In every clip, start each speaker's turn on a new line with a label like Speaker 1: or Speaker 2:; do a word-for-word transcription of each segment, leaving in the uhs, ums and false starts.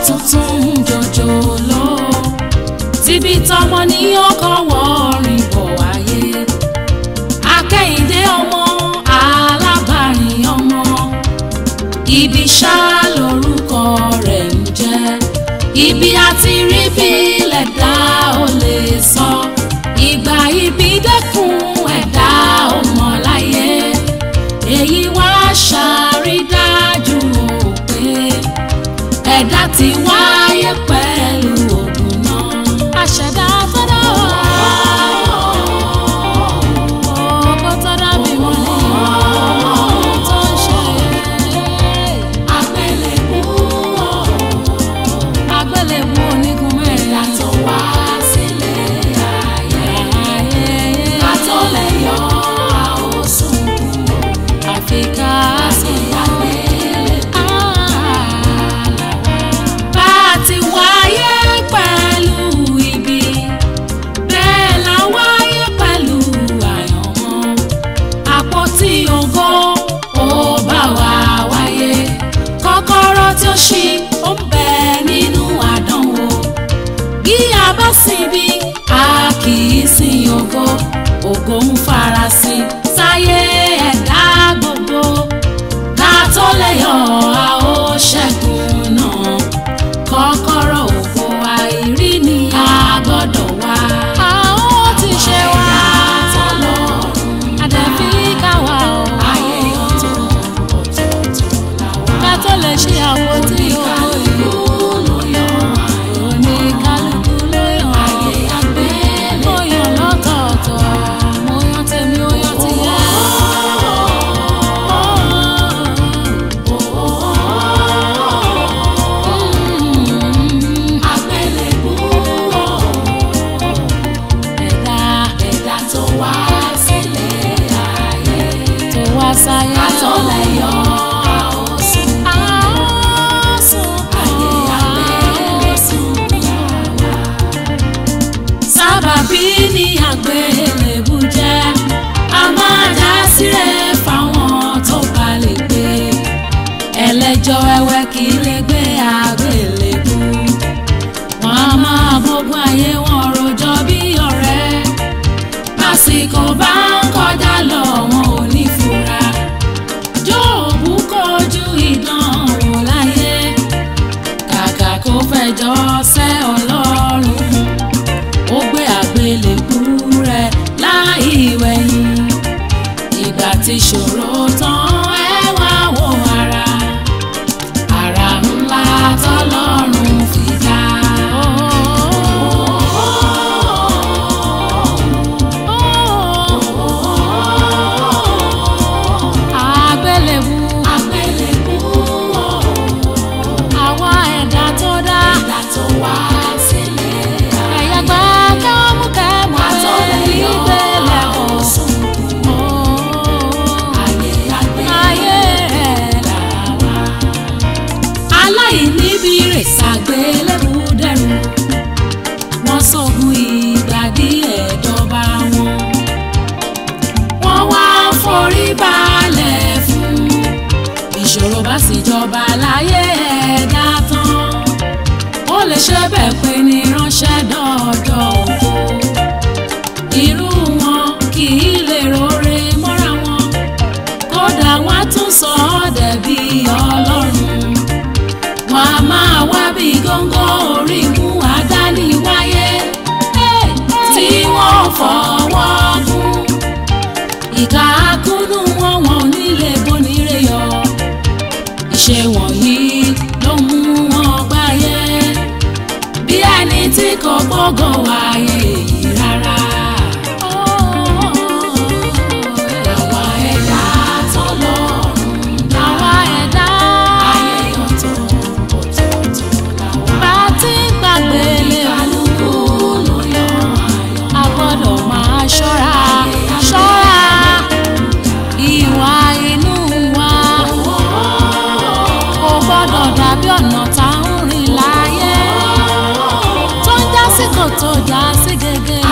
Speaker 1: tuntun jòjòló tíbi tọmọ ní ọkọ wọrin bọ̀ wáyé akẹ́yìndé ọmọ alábàárìn ọmọ ibi ṣá lórúkọ rẹ̀ ń jẹ́ ibi àti rí bí lẹ̀dá ò lè sọ ìgbà ibi dẹ́kun ẹ̀dá ọmọ láyé èyí wá ṣàrídájú o pé ẹ̀dá ti wáyé pẹ̀lú ògùn náà àṣẹ̀dá tó dá wà. ọkọ tó dá mi wọ́n ní ohun tó ń ṣe àgbélébú àgbélébú onígun mẹ́ta tó wá sílé ayé ká tó lè yọ àwòsùn àfikà sí àgbélébú. bá a ti wáyé pẹ̀lú ibi bẹ́ẹ̀ la wáyé pẹ̀lú àyànmọ́ àpótí ògo ó bá wa wáyé kọ́kọ́rọ́ tí ó ṣí ó ń bẹ nínú àdánwò bí a bá sinbi a kì í sin ògo ògo ń farasin sáyé ẹ̀dá gbogbo ká tó lè yọ a ó ṣẹ́gun náà kọ́kọ́rọ́ ògo àìrí ni a gbọ́dọ̀ wá. a ó ti ṣe wá àdẹ̀fí ká wá o ayé ọ̀tọ̀ ọ̀tọ̀ọ̀tọ̀ làwọn ká tó lè ṣe àwọn tí ògo ìlú ló yọ oníkálukú ló yọ ayé àgbélé mo yàn lọ́tọ̀ọ̀tọ̀ mo yàn tèmi ó yàn tìyẹ. àgbélébú ẹ̀dá ẹ̀dá tó wá sílé ayé tó wá sáyé ká tó lè yọ àwòsùn àwòsùn ayé àgbélébú làwà. sábàbí ni àgbélébú jẹ́ a máa dá sílẹ̀ fáwọn tó bá lè gbé ẹlẹ́jọ́ ẹwẹ́ kì í lè gbé àgbélébú wọn a máa bógun ayé wọn rojọ́ bí ọ̀rẹ́ lásìkò bá ń kọjá lọ wọn ò ní fura Jóòbù kojú ìdánwò láyé kàkà kó fẹjọ́ sẹ́ Ọlọ́run ó gbé àgbélébú rẹ̀ láì wẹ̀yìn ìgbà tí ṣòro tán ẹ wá wo ara ara ńlá tọ́lọ́run fi dá. àgbélébú àgbélébú àwa ẹ̀dá tó dá ẹ̀dá tó wá sílé ẹ̀yà gbà kẹ́mùkẹ́mù àtọ́lẹ̀ ìgbélé ọ̀sùn ayé ayé rẹ̀ làwà. aláìníbi rè ṣàgbélébú dẹrù wọ́n sọ̀gùn ìgbà díẹ̀ dọ́ba wọn wọ́n wá forí balẹ̀ fún ìṣòro bá sì jọba láyé ẹ̀dá tán ó lè ṣe bẹ́ẹ̀ pé ní ránṣẹ́ dọ́ọ̀dọ̀ ògo irú wọn kì í lè rore mọ́ra wọn kódà wọ́n á tún sọ ọ́ dẹ̀bi Ọlọ́run wọn a máa wá bí góńgó orí mú àdáni wáyé tí wọ́n fọwọ́ gún ìka akúnnú wọn wọn ò ní lè bonire yọ ìṣe wọ̀nyí ló mú wọn gbáyé bí ẹni tí kò gbọ́gàn wáyé yìí rárá. àwa ẹ̀dá tọ́lọ́run dá àwa ẹ̀dá ayé ọ̀tọ̀ ọ̀tọ̀ọ̀tọ̀ làwa bá ti gbàgbé lé kálukú ló yọ ayọ̀ a gbọ́dọ̀ máa ṣọ́ra ṣọ́ra ìwà inú wa kò gbọ́dọ̀ dàbí ọ̀nà tá ń rìn láyé tó ń já sí kòtò já sí gègé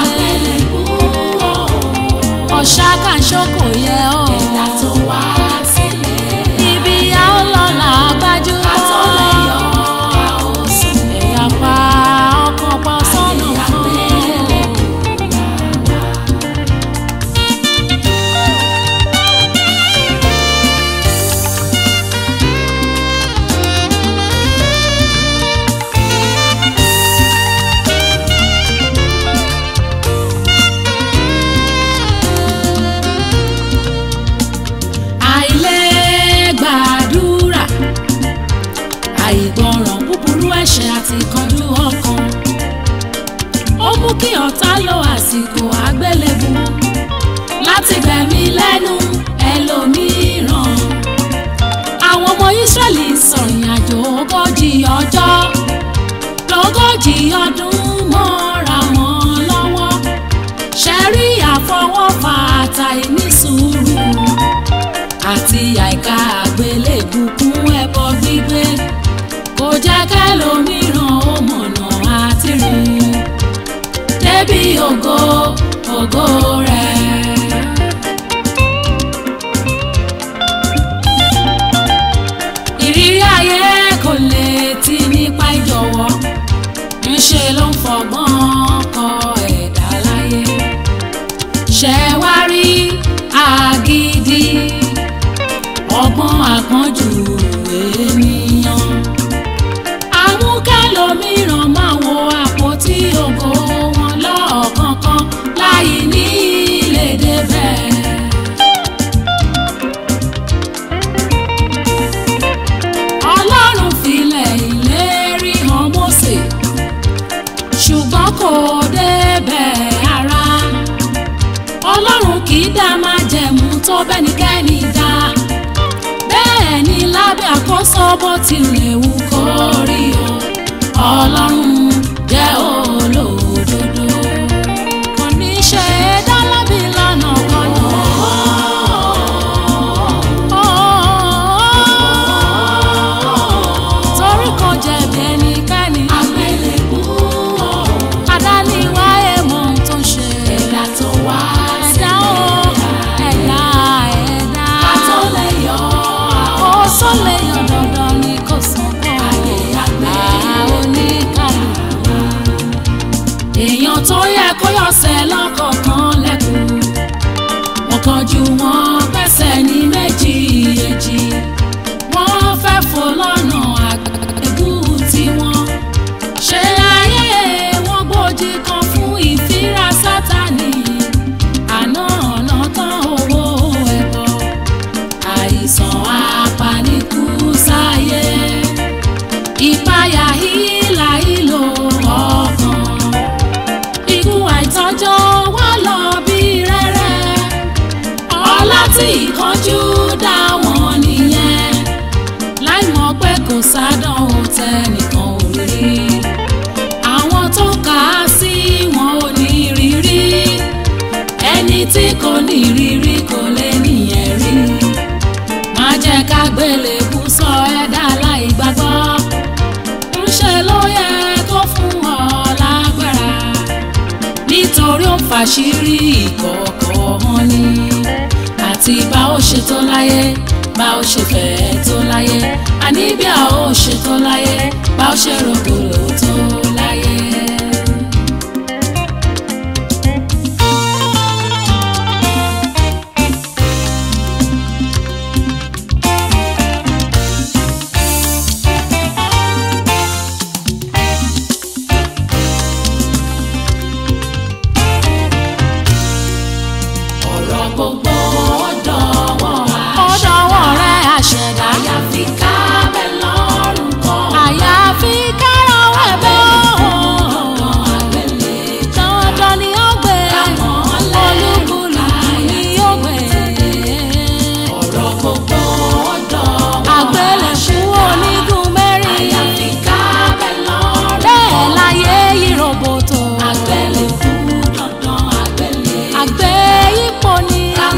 Speaker 1: kí ọ̀tá lo àsìkò àgbélébù láti gbẹ̀mí lẹ́nu ẹlòmíràn. Àwọn ọmọ Ísírẹ́lì sọ̀rìn àjò ogójì ọjọ́ lógójì ọdún mọ́ra wọn lọ́wọ́. Ṣẹ̀rí àfọwọ́fà àtàìní sùúrù àti àìka àgbélébù kún ẹbọ gbígbé kò jẹ́ kẹ́lòmíràn ó mọ̀nà àti rìn débi ògo ògo rẹ̀. Ìrírí ayé kò lè ti nípa ìjọ̀wọ́, ńṣe ló ń fọgbọ́n kọ ẹ̀dá láyé. Ṣé wá rí agídí ọgbọ́n àpọ́njù ènìyàn àmúkẹ́lòmíràn máa wo àpótí ògo wọn lọ́ọ̀kọ̀ọ̀kan láì ní lè débẹ̀. Ọlọ́run filẹ̀ ìlérí hàn Mósè ṣùgbọ́n kò débẹ̀ ara. Ọlọ́run kì í dá májẹ̀mú tó bẹ́nikẹ́ni dá, bẹ́ẹ̀ ni lábẹ́ àkóso bó tilẹ̀ wù kó rí o, Ọlọ́run jẹ́ olódodo. Kò ní ṣe dá lábì lánà wọnà. Torí kò jẹ̀bi ẹnikẹ́ni. Àgbélébù adániwá èèmọ̀ ohun tó ń ṣe. Ẹ̀dá tó wá ẹ̀dá o ẹ̀dá ẹ̀dá. Ká tó lè yọ ó sọ lè yọ dandan ni kò sàn kọ́. Ayé àgbẹ̀ oníkàlùkù. Èèyàn tó yẹ kó yọ̀sẹ̀ lọ́kọ̀ọ̀kan lẹ́kùn. Wọ́n kánjú wọn pẹ́sẹ̀ ní méjì èjì. Wọ́n fẹ́ fò lọ́nà àgbélébù tiwọn. Ṣé ayé wọn gbòdì kan fún ìfira Sátánì? Àná ọ̀nà tán owó ẹ̀bọ. Àìsàn apanikú sáyé. Ìpayà hílà ìlò ọkàn. Ikú àìtọ́jọ́ wá lọ bí rẹ́rẹ́. Ọlá tí ìkánjú dá wọn nìyẹn. Láì mọ̀ pé kò sádánwò tẹnìkan ò rí. Àwọn tó kà á sí wọn ò ní rírí. Ẹni tí kò ní rírí kò lè níyẹn rí. Má jẹ́ ká gbélébù sọ ẹ̀dá láì gbàgbọ́. Ńṣe ló yẹ kó fún ọ lágbára. Nítorí ó fàṣírí ìkọ̀kọ̀ hàn ni. Àti bá ó ṣe tó láyé, bá ó ṣe fẹ́ tó láyé. Àní bí a ó ṣe tó láyé, bá ó ṣe rògbòlò tó láyé. Ọ̀rọ̀ gbogbo ọ̀dọ̀wọ́ ọ̀dọ̀wọ́ rẹ̀ àṣẹ̀dá. Àyàfi ká bẹ̀ lọ́rùn kọ́. Àyàfi kára wẹ̀ bẹ́ ọ̀hún. Dandan ni ó gbé. Olúkúlùkù ni ó gbé. Ọ̀rọ̀ gbogbo ọ̀dọ̀wọ́ àgbélébù onígun mẹ́rin. Àyàfi ká bẹ̀ lọ́rùn kọ́. Bẹ́ẹ̀ láyé yí roboto. Àgbélébù dandan àgbélé. Àgbé ipò ni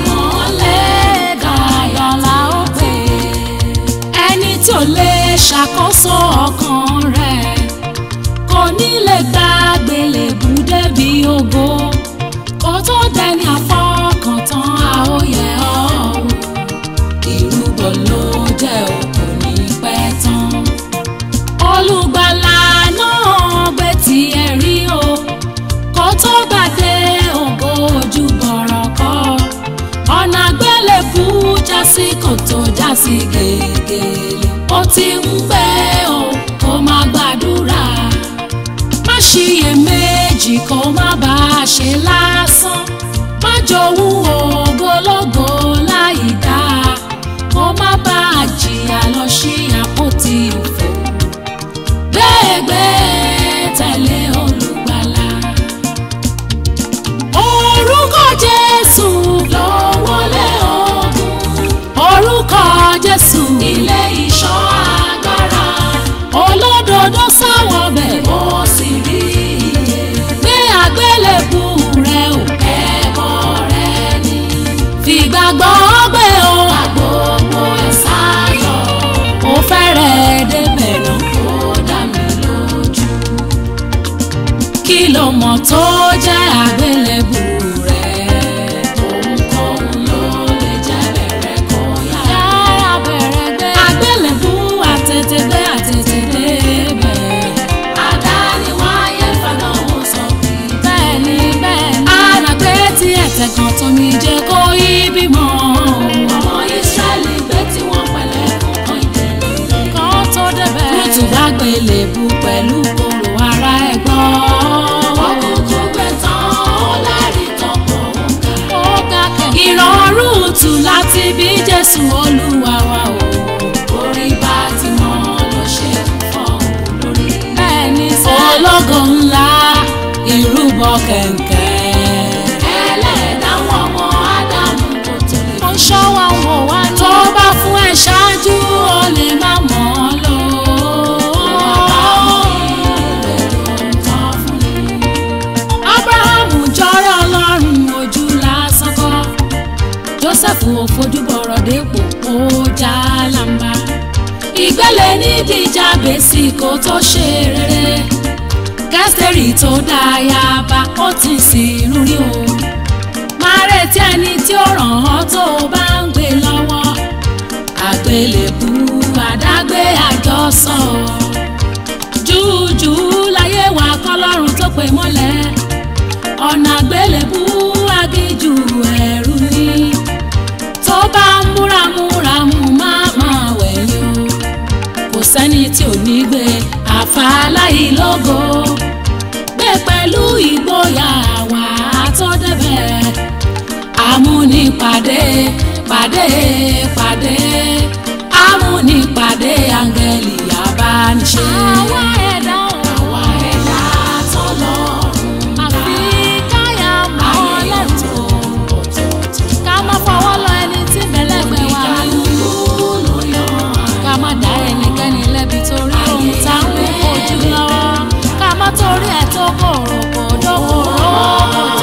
Speaker 1: dandan la ó gbé. Ẹni tí ò lè ṣàkóso ọkàn rẹ̀ kò ní lè gba àgbélébù débi ògo. Kó tó dẹni àfọkàntán àóyẹ ọ̀hún. Ìrúbọ ló jẹ́ òkú ní pẹ́ tán. Olùgbàlà náà gbé tiẹ̀ rí o. Kó tó gbàdé ògo ojú bọ̀rọ̀ kọ́. Ọ̀nà àgbélébù jásí kòtò jásí gègèlè. Ó ti ń gbé o kó má gbàdúrà. Má ṣiyèméjì kó má bàa ṣe lásán. Má jowú ògólógó láì dáa. Kó má bàa jìyà lọ sí àpótí òfò. Gbégbé tẹ̀lé Olùgbàlà. tó jẹ́ àgbélébù rẹ̀. Ohunkóhun ló lè jẹ́ bẹ̀rẹ̀ kó yára. Yára bẹ̀rẹ̀ gbé. Àgbélébù àtètègbé àtètèdé bẹ̀. Àdániwáyé fanáwó sọ pé. Bẹ́ẹ̀ni bẹ́ẹ̀ni. Àràgbé tí ẹ̀tẹ̀ kan tómi jẹ́ kó yí bímọ. Ọmọ Ísírẹ́lì gbé tí wọ́n pẹ̀lẹ́ fún kan ìdílé. Kan tó débẹ̀. Lùtù bá gbélébù pẹ̀lú kòrò ara ẹ̀ gbọ́. Ìrọ̀rùn tù láti bí Jésù Olúwa wa o. Orí bá ti mọ́ ló ṣe fọ́ lórí. Bẹ́ẹ̀ni sẹ́. Ológo ńlá ìrúbọ kẹ̀kẹ́. Ẹlẹ́dàá wọn ọmọ Ádámù kò tó lè. Ó ń ṣọ́ wa wò wá ní. Tó bá fún ẹ ṣáájú ó lè má mọ̀ ọ́ lò. Ábúráhámù jọrọ Ọlọ́run ojú lásán kọ́. Jósẹ́fù òfojúbọ̀rọ̀ dépò ó já lamba. Ìgbélé nídìí Jábésì kó tó ṣe rere. Kẹ́sítérì tó dáyàbá ó ti sìnrú rí o. Máa retí ẹni tí ó ràn ọ́ tó bá ń gbé lọ́wọ́. Àgbélébù àdágbé àjọsọ. Júùjù láyé wa kọ́lọ́run tó pè mọ́lẹ̀. Ọ̀nà àgbélébù agíjù ẹ̀rù ni. Tó bá ń múramúramù máa máa wẹ̀yìn o. Kò sẹ́ni tí ò ní gbé àfàlàyé lógo. Gbé pẹ̀lú ìgboyà wà á tó débẹ̀. Amúnipàdé pàdé pàdé. Amúnipàdé áńgẹ́lì abániṣe. Àwa ẹ̀dá o. Àwa ẹ̀dá tọ́lọ́run. Àfi káyà mọ́ lẹ́tọ̀ọ́. Ká má fọwọ́ lọ ẹni tí mẹ́lẹ́gbẹ̀ wà lóko. Ká má dá ẹnikẹ́ni lẹ́bi torí ohun táwọn ojú lọ́wọ́. Ká má torí ẹ̀ tó kòrò kò dókòrò.